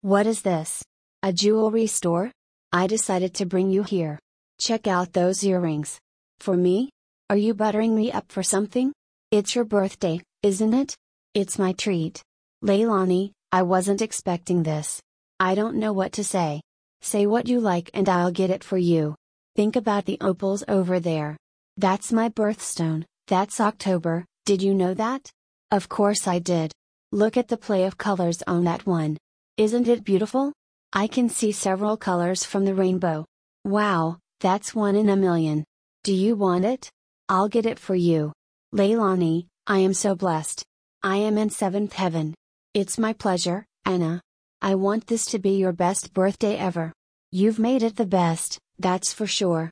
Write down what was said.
What is this? A jewelry store? I decided to bring you here. Check out those earrings. For me? Are you buttering me up for something? It's your birthday, isn't it? It's my treat. Leilani, I wasn't expecting this. I don't know what to say. Say what you like and I'll get it for you. Think about the opals over there. That's my birthstone, that's October, did you know that? Of course I did. Look at the play of colors on that one. Isn't it beautiful? I can see several colors from the rainbow. Wow, that's one in a million. Do you want it? I'll get it for you. Leilani, I am so blessed. I am in seventh heaven. It's my pleasure, Anna. I want this to be your best birthday ever. You've made it the best, that's for sure.